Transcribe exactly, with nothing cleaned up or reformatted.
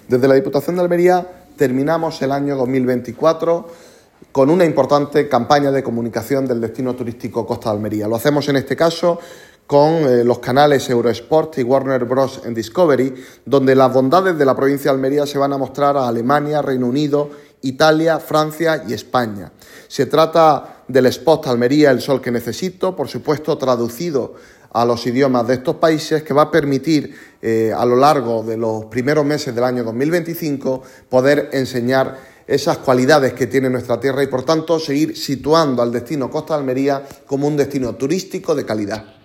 Desde la Diputación de Almería terminamos el año dos mil veinticuatro con una importante campaña de comunicación del destino turístico Costa de Almería. Lo hacemos en este caso con eh, los canales Eurosport y Warner Bros. En Discovery, donde las bondades de la provincia de Almería se van a mostrar a Alemania, Reino Unido, Italia, Francia y España. Se trata del spot Almería, el sol que necesito, por supuesto traducido a los idiomas de estos países, que va a permitir eh, a lo largo de los primeros meses del año dos mil veinticinco poder enseñar esas cualidades que tiene nuestra tierra y, por tanto, seguir situando al destino Costa de Almería como un destino turístico de calidad.